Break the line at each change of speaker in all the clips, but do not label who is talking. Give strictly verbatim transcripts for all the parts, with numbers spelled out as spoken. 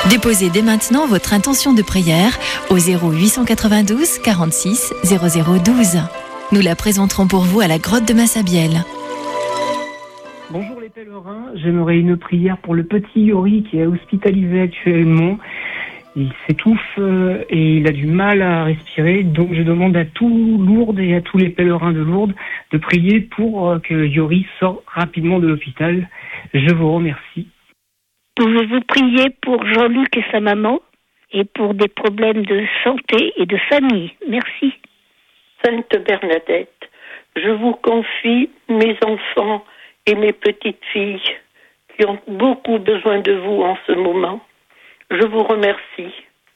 Déposez dès maintenant votre intention de prière au zéro huit cent quatre-vingt-douze quarante-six zéro zéro douze. Nous la présenterons pour vous à la grotte de Massabielle.
Bonjour les pèlerins, j'aimerais une prière pour le petit Yori qui est hospitalisé actuellement. Il s'étouffe euh, et il a du mal à respirer, donc je demande à tout Lourdes et à tous les pèlerins de Lourdes de prier pour euh, que Yori sorte rapidement de l'hôpital. Je vous remercie.
Pouvez-vous prier pour Jean-Luc et sa maman et pour des problèmes de santé et de famille? Merci.
Sainte Bernadette, je vous confie mes enfants et mes petites filles qui ont beaucoup besoin de vous en ce moment. Je vous remercie.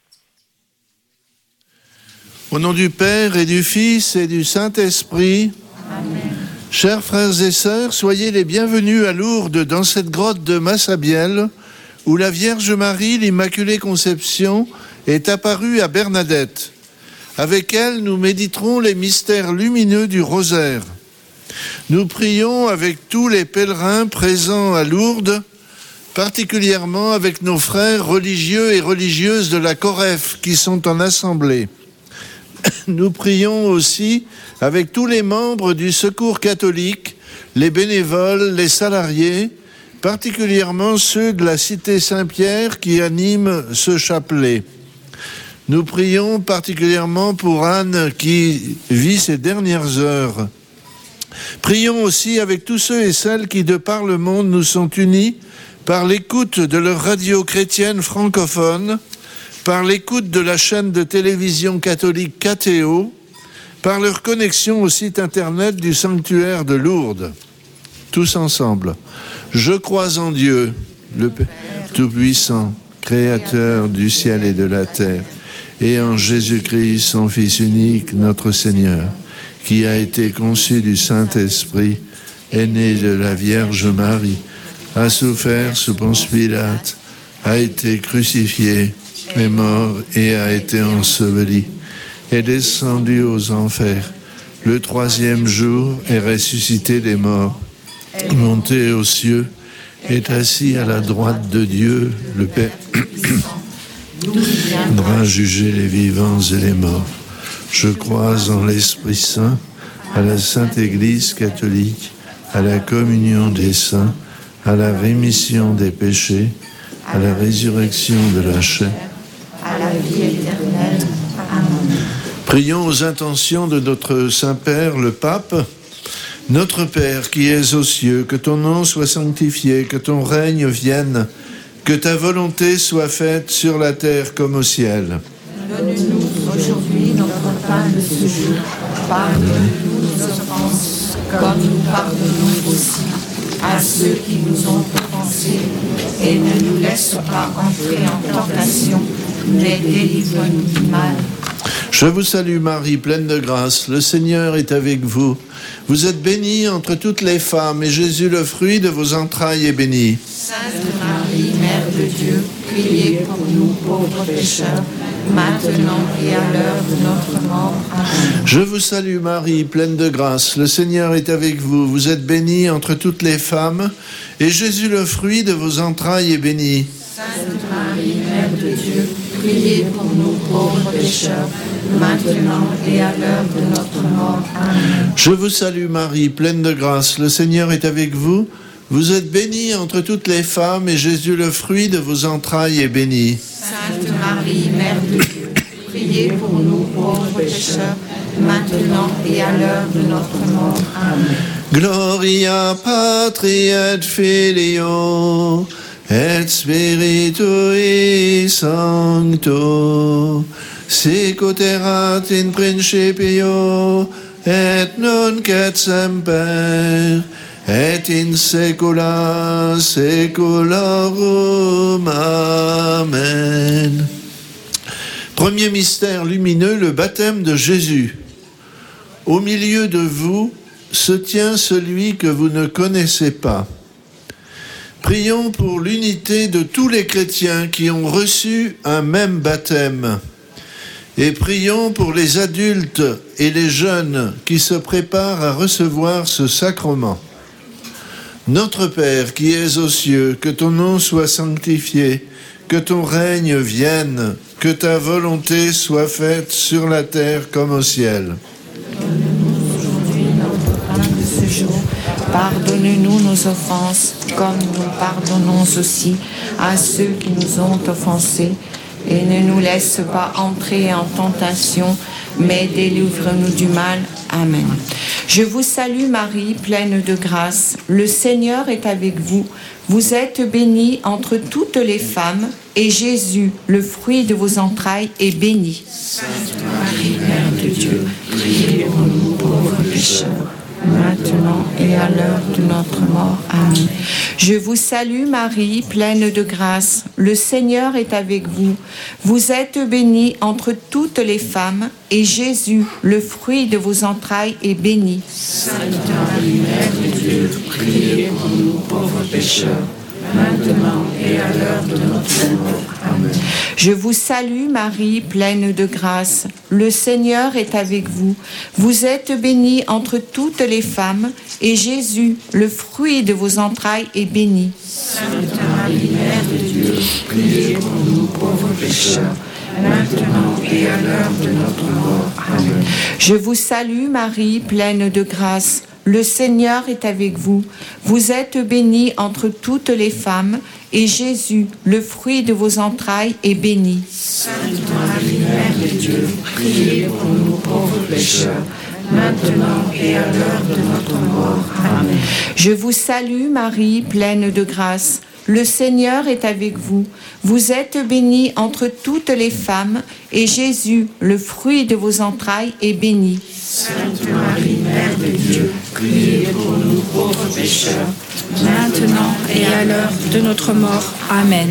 Au nom du Père et du Fils et du Saint-Esprit, amen. Chers frères et sœurs, soyez les bienvenus à Lourdes dans cette grotte de Massabielle où la Vierge Marie, l'Immaculée Conception, est apparue à Bernadette. Avec elle, nous méditerons les mystères lumineux du rosaire. Nous prions avec tous les pèlerins présents à Lourdes, particulièrement avec nos frères religieux et religieuses de la Coref qui sont en assemblée. Nous prions aussi avec tous les membres du Secours catholique, les bénévoles, les salariés, particulièrement ceux de la Cité Saint-Pierre qui animent ce chapelet. Nous prions particulièrement pour Anne qui vit ses dernières heures. Prions aussi avec tous ceux et celles qui, de par le monde, nous sont unis par l'écoute de leur radio chrétienne francophone, par l'écoute de la chaîne de télévision catholique K T O, par leur connexion au site internet du sanctuaire de Lourdes. Tous ensemble. Je crois en Dieu, le Père Tout-Puissant, Créateur du ciel et de la terre, et en Jésus-Christ, son Fils unique, notre Seigneur, qui a été conçu du Saint-Esprit, est né de la Vierge Marie, a souffert sous Ponce Pilate, a été crucifié, est mort et a été enseveli, est descendu aux enfers. Le troisième jour est ressuscité des morts, monté aux cieux, est assis à la droite de Dieu, le Père, viendra juger les vivants et les morts. Je crois en l'Esprit Saint, à la Sainte Église catholique, à la communion des saints, à la rémission des péchés, à la résurrection de la chair, à la vie éternelle. Amen. Prions aux intentions de notre Saint-Père, le Pape. Notre Père qui es aux cieux, que ton nom soit sanctifié, que ton règne vienne, que ta volonté soit faite sur la terre comme au ciel.
Donne-nous aujourd'hui notre pain de ce jour. Pardonne-nous nos offenses, comme nous pardonnons aussi à ceux qui nous ont offensés. Et ne nous laisse pas entrer en tentation, mais délivre-nous du mal.
Je vous salue Marie, pleine de grâce, le Seigneur est avec vous. Vous êtes bénie entre toutes les femmes, et Jésus, le fruit de vos entrailles, est béni.
Sainte Marie, Mère de Dieu, priez pour nous pauvres pécheurs, maintenant et à l'heure de notre mort. Amen.
Je vous salue Marie, pleine de grâce, le Seigneur est avec vous. Vous êtes bénie entre toutes les femmes, et Jésus, le fruit de vos entrailles, est béni.
Sainte Marie, Mère de Dieu, priez pour nous pauvres pécheurs, maintenant et à l'heure de notre mort. Amen.
Je vous salue Marie, pleine de grâce, le Seigneur est avec vous. Vous êtes bénie entre toutes les femmes, et Jésus, le fruit de vos entrailles, est béni.
Sainte Marie, Mère de Dieu, priez pour nous pauvres pécheurs, maintenant et à l'heure de notre mort. Amen.
Gloria Patri et Filio et Spiritui Sancto, sicut erat in principio et nunc et semper et in saecula saeculorum. Amen. Premier mystère lumineux, le baptême de Jésus. Au milieu de vous se tient celui que vous ne connaissez pas. Prions pour l'unité de tous les chrétiens qui ont reçu un même baptême. Et prions pour les adultes et les jeunes qui se préparent à recevoir ce sacrement. Notre Père qui es aux cieux, que ton nom soit sanctifié, que ton règne vienne, que ta volonté soit faite sur la terre comme au ciel.
Aujourd'hui notre pain de ce jour. Pardonne-nous nos offenses, comme nous pardonnons aussi à ceux qui nous ont offensés. Et ne nous laisse pas entrer en tentation, mais délivre-nous du mal. Amen. Je vous salue Marie, pleine de grâce. Le Seigneur est avec vous. Vous êtes bénie entre toutes les femmes, et Jésus, le fruit de vos entrailles, est béni. Sainte Marie, Mère de Dieu, priez pour nous pauvres pécheurs, maintenant et à l'heure de notre mort. Amen. Je vous salue Marie, pleine de grâce. Le Seigneur est avec vous. Vous êtes bénie entre toutes les femmes, et Jésus, le fruit de vos entrailles, est béni. Sainte Marie, Mère de Dieu, priez pour nous pauvres pécheurs, maintenant et à l'heure de notre mort. Amen. Je vous salue Marie, pleine de grâce. Le Seigneur est avec vous. Vous êtes bénie entre toutes les femmes, et Jésus, le fruit de vos entrailles, est béni. Sainte Marie, Mère de Dieu, priez pour nous pauvres pécheurs, maintenant et à l'heure de notre mort. Amen. Je vous salue Marie, pleine de grâce. Le Seigneur est avec vous. Vous êtes bénie entre toutes les femmes, et Jésus, le fruit de vos entrailles, est béni. Sainte Marie, Mère de Dieu, priez pour nous pauvres pécheurs, maintenant et à l'heure de notre mort. Amen. Je vous salue Marie, pleine de grâce. Le Seigneur est avec vous. Vous êtes bénie entre toutes les femmes, et Jésus, le fruit de vos entrailles, est béni. Sainte Marie, Mère de Dieu, priez pour nous pauvres pécheurs, maintenant et à l'heure de notre mort.
Amen.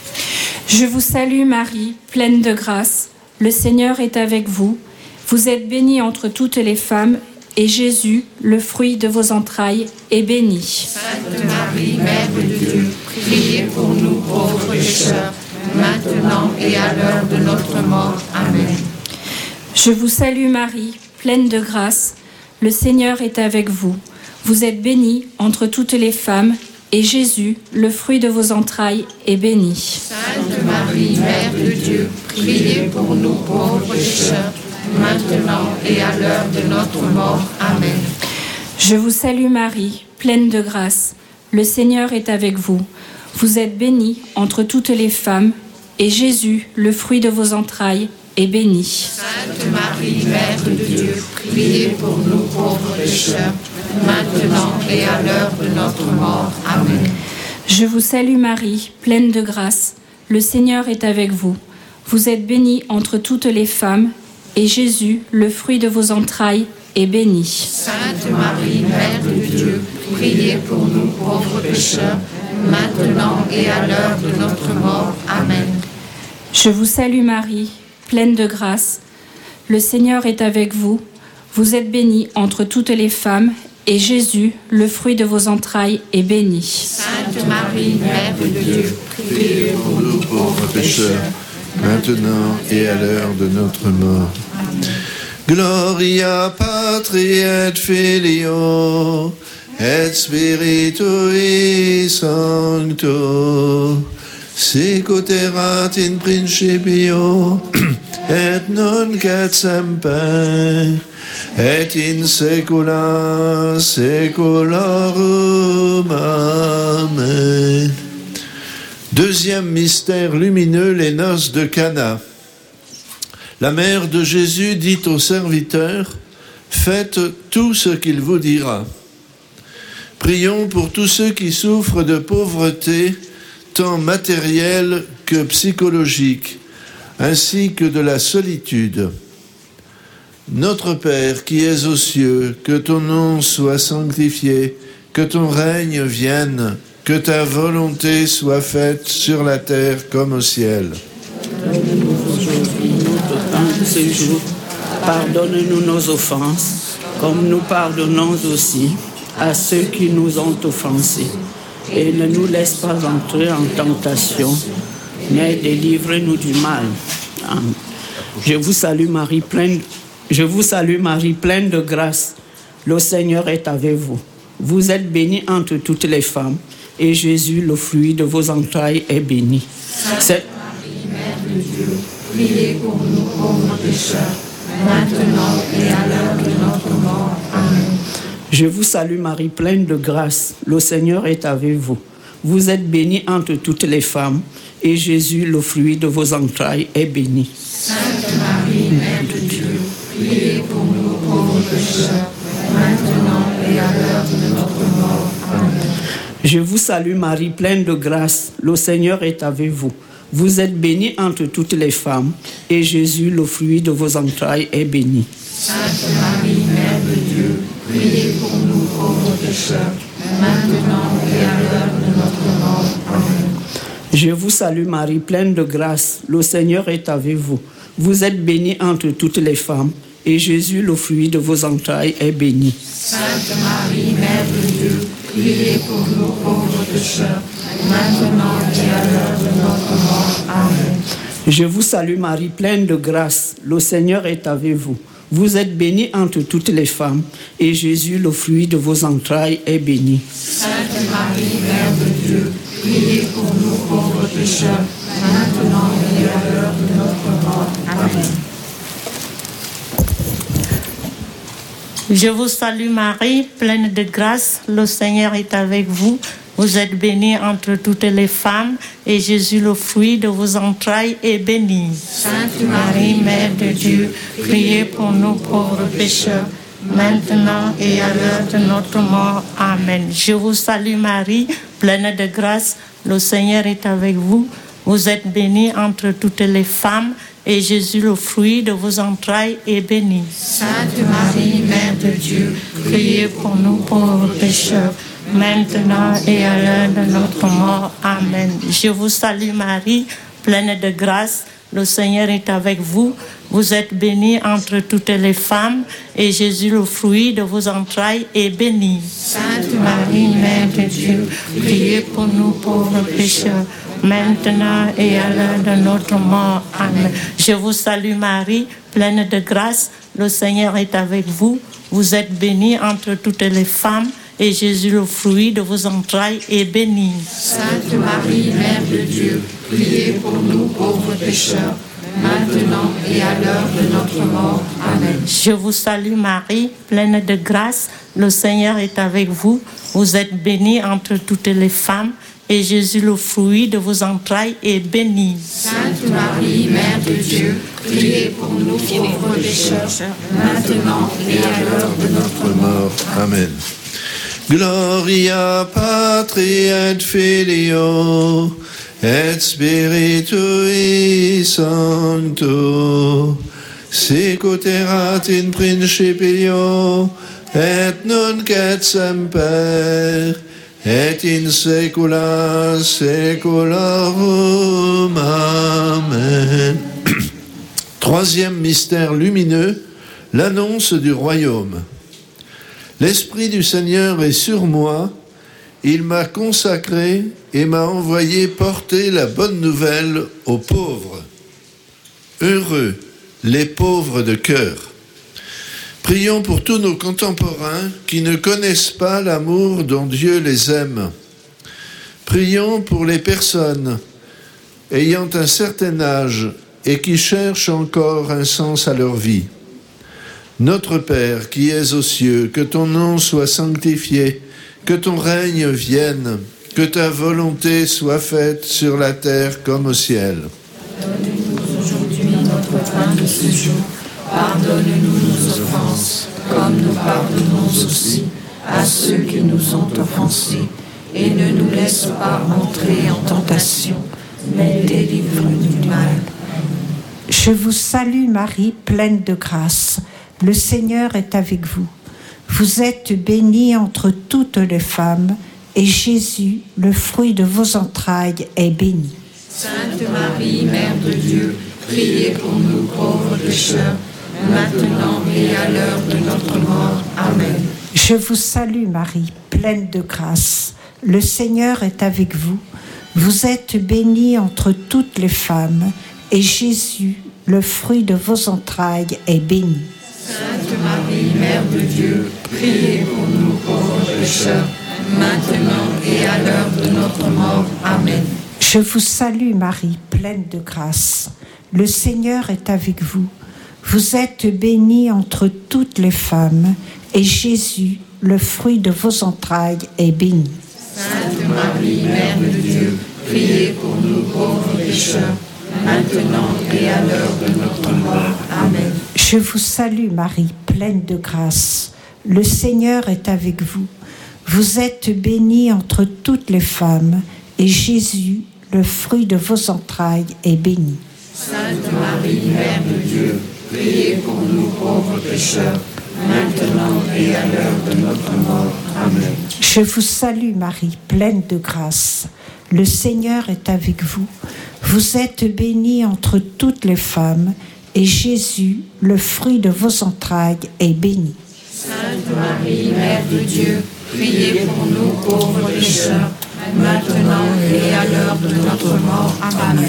Je vous salue Marie, pleine de grâce. Le Seigneur est avec vous. Vous êtes bénie entre toutes les femmes, et Jésus, le fruit de vos entrailles, est béni.
Sainte Marie, Mère de Dieu, priez pour nous pauvres pécheurs, maintenant et à l'heure de notre mort. Amen.
Je vous salue Marie, pleine de grâce. Le Seigneur est avec vous. Vous êtes bénie entre toutes les femmes, et Jésus, le fruit de vos entrailles, est béni.
Sainte Marie, Mère de Dieu, priez pour nous pauvres pécheurs, maintenant et à l'heure de notre mort. Amen.
Je vous salue Marie, pleine de grâce. Le Seigneur est avec vous. Vous êtes bénie entre toutes les femmes, et Jésus, le fruit de vos entrailles, est béni.
Sainte Marie, Mère de Dieu, priez pour nous pauvres pécheurs, maintenant et à l'heure de notre mort. Amen.
Je vous salue Marie, pleine de grâce. Le Seigneur est avec vous. Vous êtes bénie entre toutes les femmes, et Jésus, le fruit de vos entrailles, est béni.
Sainte Marie, Mère de Dieu, priez pour nous pauvres pécheurs, maintenant et à l'heure de notre mort. Amen.
Je vous salue Marie, pleine de grâce. Le Seigneur est avec vous. Vous êtes bénie entre toutes les femmes, et Jésus, le fruit de vos entrailles, est béni.
Sainte Marie, Mère de Dieu, priez pour nous pauvres pécheurs,
maintenant et à l'heure de notre mort. Gloria Patri et Filio et Spiritui Sancto, sic ut erat in principio et nunc et semper et in saecula saeculorum. Amen. Deuxième mystère lumineux, les noces de Cana. La mère de Jésus dit aux serviteurs, « Faites tout ce qu'il vous dira. » Prions pour tous ceux qui souffrent de pauvreté, tant matérielle que psychologique, ainsi que de la solitude. Notre Père qui es aux cieux, que ton nom soit sanctifié, que ton règne vienne, que ta volonté soit faite sur la terre comme au ciel.
Donne-nous aujourd'hui notre pain de ce jour. Pardonne-nous nos offenses, comme nous pardonnons aussi à ceux qui nous ont offensés. Et ne nous laisse pas entrer en tentation, mais délivre-nous du mal. Amen. Je vous salue Marie, pleine, je vous salue Marie, pleine de grâce. Le Seigneur est avec vous. Vous êtes bénie entre toutes les femmes, et Jésus, le fruit de vos entrailles, est béni. Sainte
de Dieu, priez pour nous pauvres pécheurs, maintenant et à l'heure de notre mort. Amen.
Je vous salue Marie, pleine de grâce. Le Seigneur est avec vous. Vous êtes bénie entre toutes les femmes, et Jésus, le fruit de vos entrailles, est béni.
Sainte Marie, Mère de Dieu, priez pour nous pauvres pécheurs, maintenant et à l'heure de notre mort. Amen.
Je vous salue Marie, pleine de grâce. Le Seigneur est avec vous. Vous êtes bénie entre toutes les femmes, et Jésus, le fruit de vos entrailles, est béni.
Sainte Marie, Mère de Dieu, priez pour nous pauvres pécheurs, maintenant et à l'heure de notre mort. Amen.
Je vous salue Marie, pleine de grâce. Le Seigneur est avec vous. Vous êtes bénie entre toutes les femmes, et Jésus, le fruit de vos entrailles, est béni.
Sainte Marie, Mère de Dieu, priez pour nous pauvres pécheurs, maintenant et à l'heure de notre mort. Amen.
Je vous salue Marie, pleine de grâce. Le Seigneur est avec vous. Vous êtes bénie entre toutes les femmes, et Jésus, le fruit de vos entrailles, est béni.
Sainte Marie, Mère de Dieu, priez pour nous pauvres pécheurs, maintenant et à l'heure de notre mort. Amen.
Je vous salue Marie, pleine de grâce, le Seigneur est avec vous. Vous êtes bénie entre toutes les femmes, et Jésus, le fruit de vos entrailles, est béni.
Sainte Marie, Mère de Dieu, priez pour nous pauvres pécheurs, maintenant et à l'heure de notre mort. Amen.
Je vous salue Marie, pleine de grâce, le Seigneur est avec vous. Vous êtes bénie entre toutes les femmes, et Jésus, le fruit de vos entrailles, est béni.
Sainte Marie, Mère de Dieu, priez pour nous pauvres pécheurs, maintenant et à l'heure de notre mort. Amen.
Je vous salue Marie, pleine de grâce, le Seigneur est avec vous. Vous êtes bénie entre toutes les femmes, et Jésus, le fruit de vos entrailles, est béni.
Sainte Marie, Mère de Dieu, priez pour nous pauvres pécheurs, maintenant et à l'heure de notre mort. Amen.
Je vous salue Marie, pleine de grâce, le Seigneur est avec vous. Vous êtes bénie entre toutes les femmes, et Jésus, le fruit de vos entrailles, est béni.
Sainte Marie, Mère de Dieu, priez pour nous pauvres pécheurs, maintenant et à l'heure de notre mort. Amen.
Je vous salue Marie, pleine de grâce, le Seigneur est avec vous. Vous êtes bénie entre toutes les femmes, et Jésus, le fruit de vos entrailles, est béni.
Sainte Marie, Mère de Dieu, priez pour nous pauvres pécheurs, maintenant et à l'heure de notre mort.
Amen. Gloria Patri et Filio et Spiritui Sancto, sicut erat in principio et nunc et semper et in saecula saeculorum. Amen. Troisième mystère lumineux, l'annonce du royaume. L'Esprit du Seigneur est sur moi, il m'a consacré et m'a envoyé porter la bonne nouvelle aux pauvres. Heureux les pauvres de cœur. Prions pour tous nos contemporains qui ne connaissent pas l'amour dont Dieu les aime. Prions pour les personnes ayant un certain âge et qui cherchent encore un sens à leur vie. Notre Père qui es aux cieux, que ton nom soit sanctifié, que ton règne vienne, que ta volonté soit faite sur la terre comme au ciel.
Donne-nous aujourd'hui notre pain de ce jour. Pardonne-nous nos offenses, comme nous pardonnons aussi à ceux qui nous ont offensés. Et ne nous laisse pas entrer en tentation, mais délivre-nous du mal.
Je vous salue Marie, pleine de grâce. Le Seigneur est avec vous. Vous êtes bénie entre toutes les femmes, et Jésus, le fruit de vos entrailles, est béni.
Sainte Marie, Mère de Dieu, priez pour nous pauvres pécheurs, maintenant et à l'heure de notre mort. Amen.
Je vous salue Marie, pleine de grâce. Le Seigneur est avec vous. Vous êtes bénie entre toutes les femmes, et Jésus, le fruit de vos entrailles, est béni.
Sainte Marie, Mère de Dieu, priez pour nous pauvres pécheurs, maintenant et à l'heure de notre mort. Amen.
Je vous salue Marie, pleine de grâce. le Seigneur est avec vous. Vous êtes bénie entre toutes les femmes, et Jésus, le fruit de vos entrailles, est béni.
Sainte Marie, Mère de Dieu, priez pour nous pauvres pécheurs, maintenant et à l'heure de notre mort. Amen.
Je vous salue Marie, pleine de grâce. Le Seigneur est avec vous. Vous êtes bénie entre toutes les femmes, et Jésus, le fruit de vos entrailles, est béni.
Sainte Marie, Mère de Dieu, priez pour nous pauvres pécheurs, maintenant et à l'heure de notre mort. Amen.
Je vous salue Marie, pleine de grâce. Le Seigneur est avec vous. Vous êtes bénie entre toutes les femmes, et Jésus, le fruit de vos entrailles, est béni.
Sainte Marie, Mère de Dieu, priez pour nous pauvres pécheurs, maintenant et à l'heure de notre mort. Amen.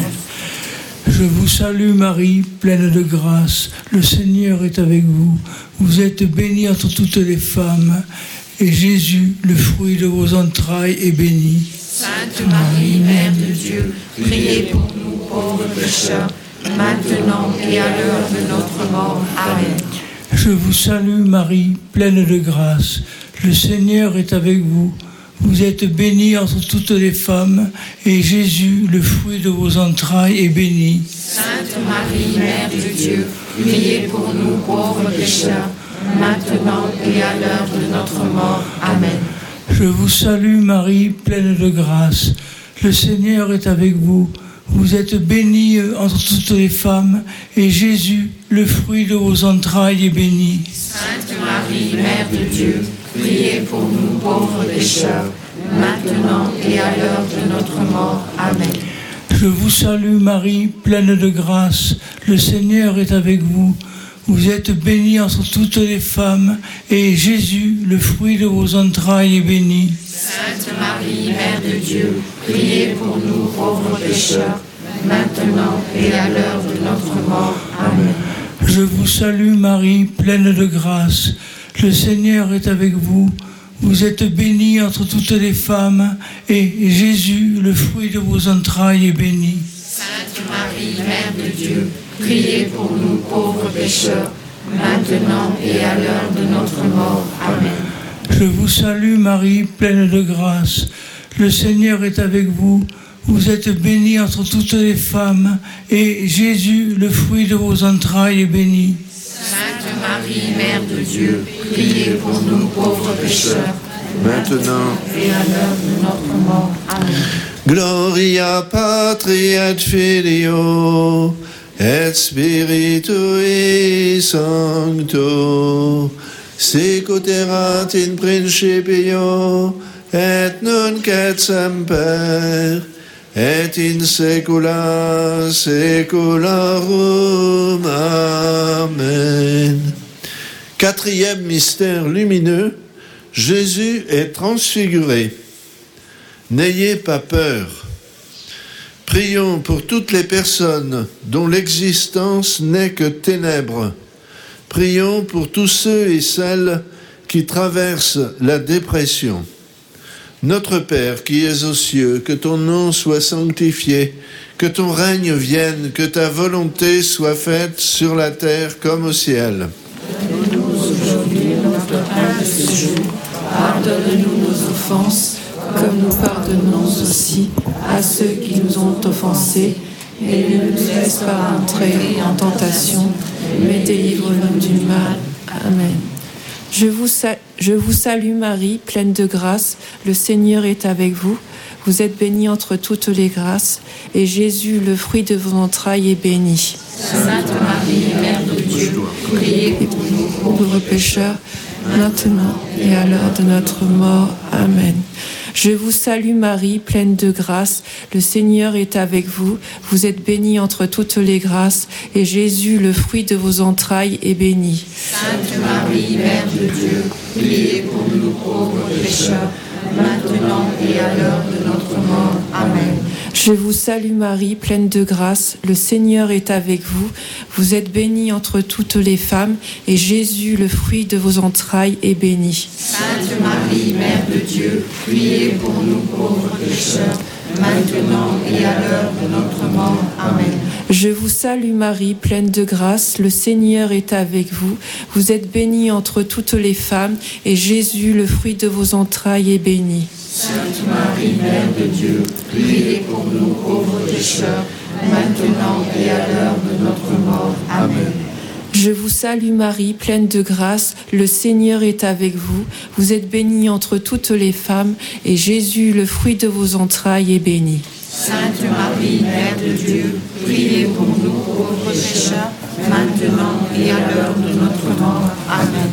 Je vous salue Marie, pleine de grâce, le Seigneur est avec vous. Vous êtes bénie entre toutes les femmes, et Jésus, le fruit de vos entrailles, est béni.
Sainte Marie, Mère de Dieu, priez pour nous pauvres pécheurs, maintenant et à l'heure de notre mort. Amen.
Je vous salue Marie, pleine de grâce, le Seigneur est avec vous. Vous êtes bénie entre toutes les femmes, et Jésus, le fruit de vos entrailles, est béni.
Sainte Marie, Mère de Dieu, priez pour nous pauvres pécheurs, maintenant et à l'heure de notre mort. Amen.
Je vous salue Marie, pleine de grâce, le Seigneur est avec vous. Vous êtes bénie entre toutes les femmes, et Jésus, le fruit de vos entrailles, est béni.
Sainte Marie, Mère de Dieu, priez pour nous pauvres pécheurs, maintenant et à l'heure de notre mort. Amen.
Je vous salue Marie, pleine de grâce, le Seigneur est avec vous. Vous êtes bénie entre toutes les femmes, et Jésus, le fruit de vos entrailles, est béni.
Sainte Marie, Mère de Dieu, priez pour nous pauvres pécheurs, maintenant et à l'heure de notre mort. Amen.
Je vous salue Marie, pleine de grâce, le Seigneur est avec vous. Vous êtes bénie entre toutes les femmes, et Jésus, le fruit de vos entrailles, est béni.
Sainte Marie, Mère de Dieu, priez pour nous pauvres pécheurs, maintenant et à l'heure de notre mort. Amen.
Je vous salue Marie, pleine de grâce, le Seigneur est avec vous. Vous êtes bénie entre toutes les femmes, et Jésus, le fruit de vos entrailles, est béni.
Sainte Marie, Mère de Dieu, priez pour nous pauvres pécheurs, maintenant et à l'heure de notre mort. Amen.
Gloria Patri et Filio et Spiritui Sancto, sicut erat in principio et nunc et semper et in saecula saeculorum. Amen. Quatrième mystère lumineux, Jésus est transfiguré. N'ayez pas peur. Prions pour toutes les personnes dont l'existence n'est que ténèbres. Prions pour tous ceux et celles qui traversent la dépression. Notre Père qui es aux cieux, que ton nom soit sanctifié, que ton règne vienne, que ta volonté soit faite sur la terre comme au ciel.
Donne-nous aujourd'hui notre pain de ce jour. Pardonne-nous nos offenses, comme nous pardonnons aussi à ceux qui nous ont offensés. Et ne nous laisse pas entrer en tentation, mais délivre-nous du mal. Amen.
Je vous, sal- je vous salue Marie, pleine de grâce, le Seigneur est avec vous. Vous êtes bénie entre toutes les grâces, et Jésus, le fruit de vos entrailles, est béni.
Sainte Marie, Mère de Dieu, priez pour nous
pauvres pécheurs, maintenant et à l'heure de notre mort. Amen. Je vous salue Marie, pleine de grâce, le Seigneur est avec vous. Vous êtes bénie entre toutes les grâces, et Jésus, le fruit de vos entrailles, est béni.
Sainte Marie, Mère de Dieu, priez pour nous pauvres pécheurs, maintenant et à l'heure de notre mort. Amen.
Je vous salue Marie, pleine de grâce, le Seigneur est avec vous. Vous êtes bénie entre toutes les femmes, et Jésus, le fruit de vos entrailles, est béni.
Sainte Marie, Mère de Dieu, priez pour nous pauvres pécheurs, maintenant et à l'heure de notre mort. Amen.
Je vous salue Marie, pleine de grâce, le Seigneur est avec vous. Vous êtes bénie entre toutes les femmes, et Jésus, le fruit de vos entrailles, est béni.
Sainte Marie, Mère de Dieu, priez pour nous pauvres pécheurs, maintenant et à l'heure de notre mort. Amen.
Je vous salue Marie, pleine de grâce, le Seigneur est avec vous. Vous êtes bénie entre toutes les femmes, et Jésus, le fruit de vos entrailles, est béni.
Sainte Marie, Mère de Dieu, priez pour nous pauvres pécheurs, maintenant et à l'heure de notre mort. Amen.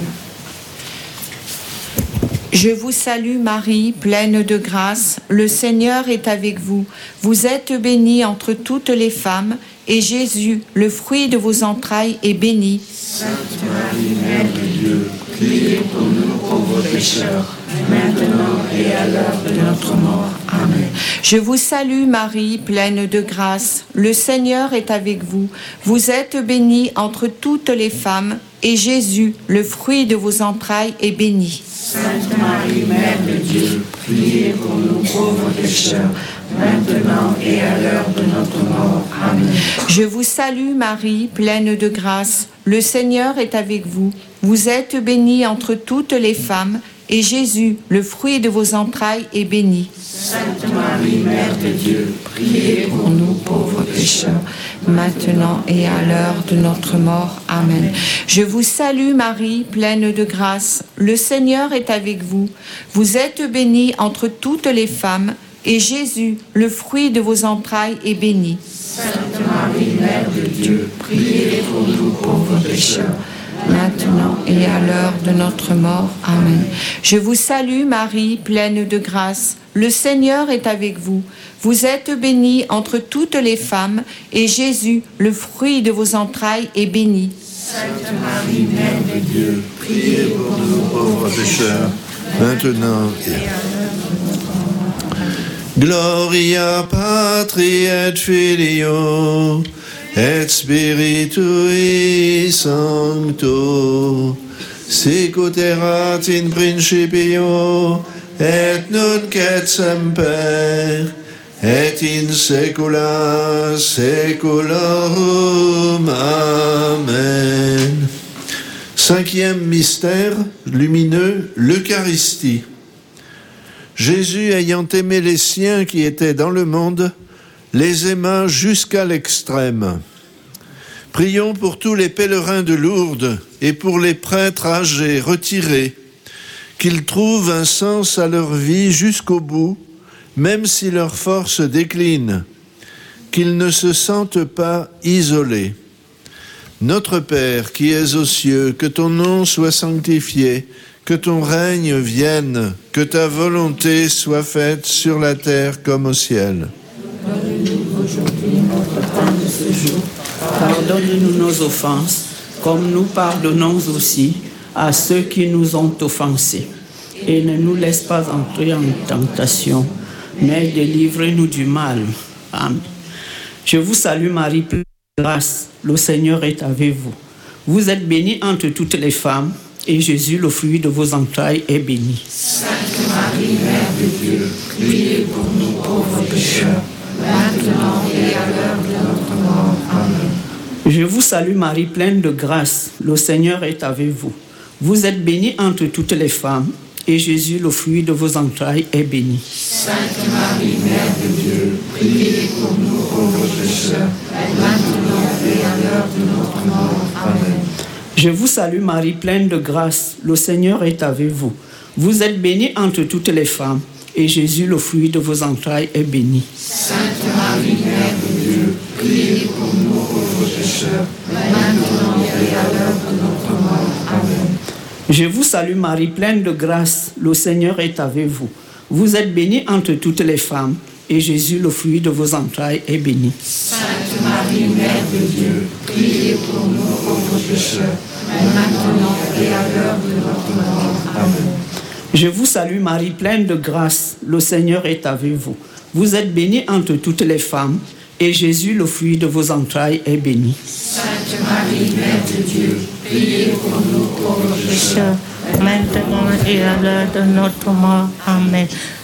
Je vous salue Marie, pleine de grâce, le Seigneur est avec vous. Vous êtes bénie entre toutes les femmes, et Jésus, le fruit de vos entrailles, est béni.
Sainte Marie, Mère de Dieu, priez pour nous pauvres pécheurs, maintenant et à l'heure de notre mort. Amen.
Je vous salue Marie, pleine de grâce, le Seigneur est avec vous. Vous êtes bénie entre toutes les femmes, et Jésus, le fruit de vos entrailles, est béni.
Sainte Marie, Mère de Dieu, priez pour nous pauvres pécheurs, maintenant et à l'heure de notre mort. Amen.
Je vous salue Marie, pleine de grâce, le Seigneur est avec vous. Vous êtes bénie entre toutes les femmes, et Jésus, le fruit de vos entrailles, est béni.
Sainte Marie, Mère de Dieu, priez pour nous pauvres pécheurs,
maintenant et à l'heure de notre mort. Amen. Je vous salue Marie, pleine de grâce, le Seigneur est avec vous. Vous êtes bénie entre toutes les femmes, et Jésus, le fruit de vos entrailles, est béni.
Sainte Marie, Mère de Dieu, priez pour nous pauvres pécheurs,
maintenant et à l'heure de notre mort. Amen. Je vous salue Marie, pleine de grâce, le Seigneur est avec vous. Vous êtes bénie entre toutes les femmes, et Jésus, le fruit de vos entrailles, est béni.
Sainte Marie, Mère de Dieu, priez pour nous pauvres pécheurs,
maintenant et à l'heure de notre mort. Gloria Patri et Filio et Spiritui Sancto, sicut erat in principio, et nunc et semper, et in saecula saeculorum. Amen. Cinquième mystère lumineux, l'Eucharistie. Jésus, ayant aimé les siens qui étaient dans le monde, les aima jusqu'à l'extrême. Prions pour tous les pèlerins de Lourdes et pour les prêtres âgés retirés, qu'ils trouvent un sens à leur vie jusqu'au bout, même si leur force décline, qu'ils ne se sentent pas isolés. Notre Père qui es aux cieux, que ton nom soit sanctifié, que ton règne vienne, que ta volonté soit faite sur la terre comme au ciel.
Donne-nous aujourd'hui notre pain de ce jour. Pardonne-nous nos offenses, comme nous pardonnons aussi à ceux qui nous ont offensés. Et ne nous laisse pas entrer en tentation, mais délivre-nous du mal. Amen. Je vous salue Marie, pleine de grâce, le Seigneur est avec vous. Vous êtes bénie entre toutes les femmes, et Jésus, le fruit de vos entrailles, est béni.
Sainte Marie, Mère de Dieu, priez pour nous pauvres pécheurs, maintenant et à l'heure de notre mort. Amen.
Je vous salue Marie, pleine de grâce, le Seigneur est avec vous. Vous êtes bénie entre toutes les femmes, et Jésus, le fruit de vos entrailles, est béni.
Sainte Marie, Mère de Dieu, priez pour nous pauvres pécheurs, maintenant et à l'heure de notre mort. Amen.
Je vous salue Marie, pleine de grâce, le Seigneur est avec vous. Vous êtes bénie entre toutes les femmes, et Jésus, le fruit de vos entrailles, est béni.
Sainte Marie, Mère de Dieu, priez pour nous pauvres pécheurs, maintenant et à l'heure de notre mort. Amen.
Je vous salue Marie, pleine de grâce, le Seigneur est avec vous. Vous êtes bénie entre toutes les femmes, et Jésus, le fruit de vos entrailles, est béni.
Sainte Marie, Mère de Dieu, priez pour nous pauvres pécheurs, maintenant et à l'heure de notre mort. Amen.
Je vous salue Marie, pleine de grâce, le Seigneur est avec vous. Vous êtes bénie entre toutes les femmes, et Jésus, le fruit de vos entrailles, est béni.
Sainte Marie, Mère de Dieu, priez pour nous pauvres pécheurs,
maintenant et à l'heure de notre mort. Amen.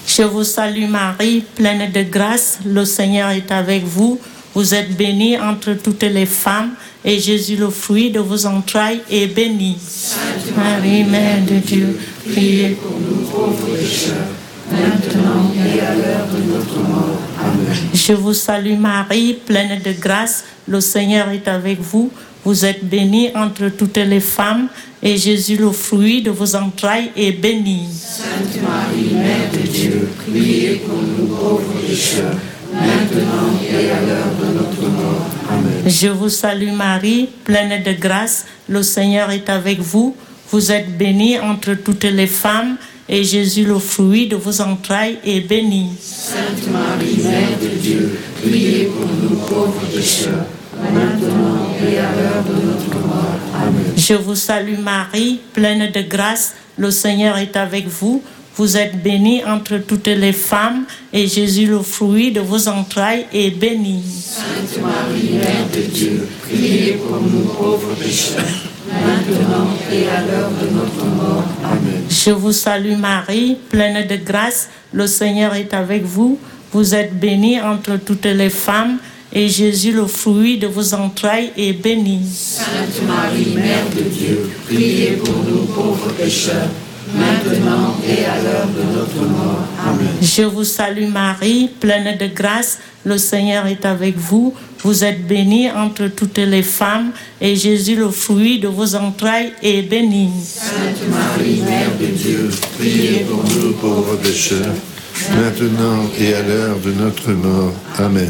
Je vous salue Marie, pleine de grâce, le Seigneur est avec vous. Vous êtes bénie entre toutes les femmes, et Jésus, le fruit de vos entrailles, est béni. Sainte Marie, Mère de Dieu, priez pour nous pauvres pécheurs, maintenant et à l'heure de notre mort. Amen. Je vous salue Marie, pleine de grâce, le Seigneur est avec vous. Vous êtes bénie entre toutes les femmes, et Jésus, le fruit de vos entrailles, est béni.
Sainte Marie, Mère de Dieu, priez pour nous pauvres pécheurs, maintenant et à l'heure de notre mort. Amen.
Je vous salue Marie, pleine de grâce, le Seigneur est avec vous. Vous êtes bénie entre toutes les femmes, et Jésus, le fruit de vos entrailles, est béni.
Sainte Marie, Mère de Dieu, priez pour nous pauvres pécheurs, maintenant et à l'heure de notre mort. Amen.
Je vous salue Marie, pleine de grâce, le Seigneur est avec vous. Vous êtes bénie entre toutes les femmes, et Jésus, le fruit de vos entrailles, est béni.
Sainte Marie, Mère de Dieu, priez pour nous pauvres pécheurs, maintenant et à l'heure de notre mort. Amen.
Je vous salue Marie, pleine de grâce, le Seigneur est avec vous. Vous êtes bénie entre toutes les femmes, et Jésus, le fruit de vos entrailles, est béni.
Sainte Marie, Mère de Dieu, priez pour nous pauvres pécheurs, maintenant et à l'heure de notre mort. Amen.
Je vous salue Marie, pleine de grâce, le Seigneur est avec vous. Vous êtes bénie entre toutes les femmes, et Jésus, le fruit de vos entrailles, est béni.
Sainte Marie, Mère de Dieu, priez pour nous pauvres pécheurs, maintenant et à l'heure de notre mort. Amen.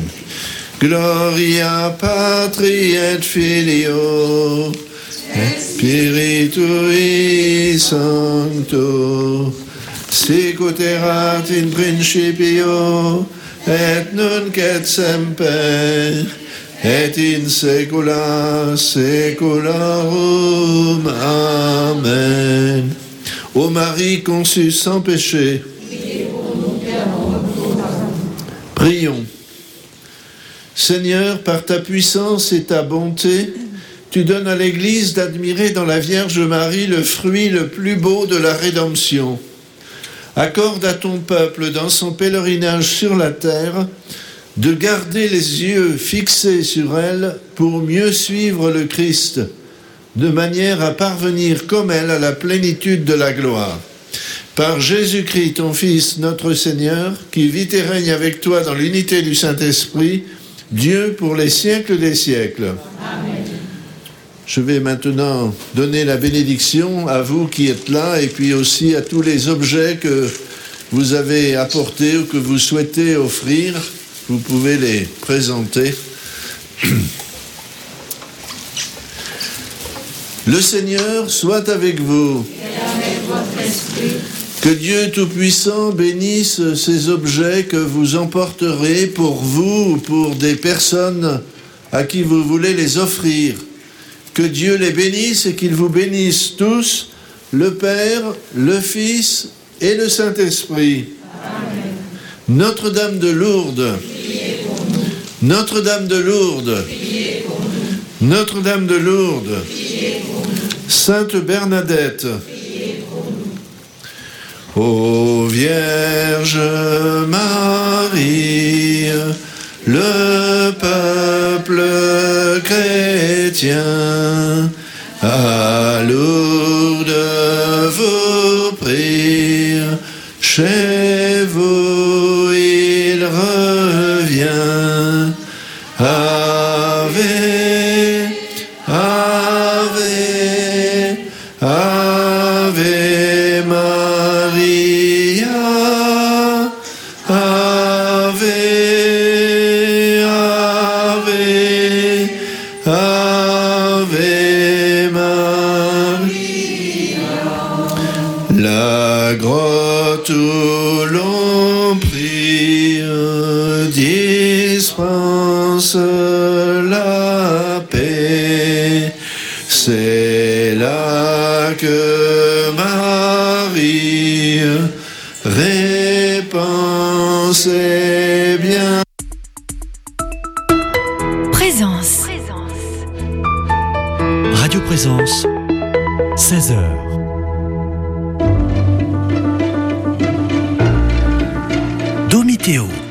Gloria Patri et Filio et Spiritui Sancto, sicut erat in principio et nunc et semper et in saecula saeculorum. Amen. Ô Marie conçue sans péché, prions. Seigneur, par ta puissance et ta bonté, tu donnes à l'Église d'admirer dans la Vierge Marie le fruit le plus beau de la rédemption. Accorde à ton peuple, dans son pèlerinage sur la terre, de garder les yeux fixés sur elle pour mieux suivre le Christ, de manière à parvenir comme elle à la plénitude de la gloire. Par Jésus-Christ, ton Fils, notre Seigneur, qui vit et règne avec toi dans l'unité du Saint-Esprit, Dieu pour les siècles des siècles. Amen. Je vais maintenant donner la bénédiction à vous qui êtes là et puis aussi à tous les objets que vous avez apportés ou que vous souhaitez offrir. Vous pouvez les présenter. Le Seigneur soit avec vous.
Et avec votre esprit.
Que Dieu Tout-Puissant bénisse ces objets que vous emporterez pour vous ou pour des personnes à qui vous voulez les offrir. Que Dieu les bénisse et qu'il vous bénisse tous, le Père, le Fils et le Saint-Esprit. Amen. Notre-Dame de Lourdes, Notre-Dame de Lourdes, Notre-Dame de Lourdes, Sainte Bernadette, ô Vierge Marie, le peuple chrétien, à Lourdes vous prie, chez vous il revient. Ave, Ave, Ave Maria, Ave, Ave, Ave Maria. La grotte où l'on prie dispense la paix, c'est là que Marie répand ses biens.
Présence.
Radio Présence, seize heures. Domiteo.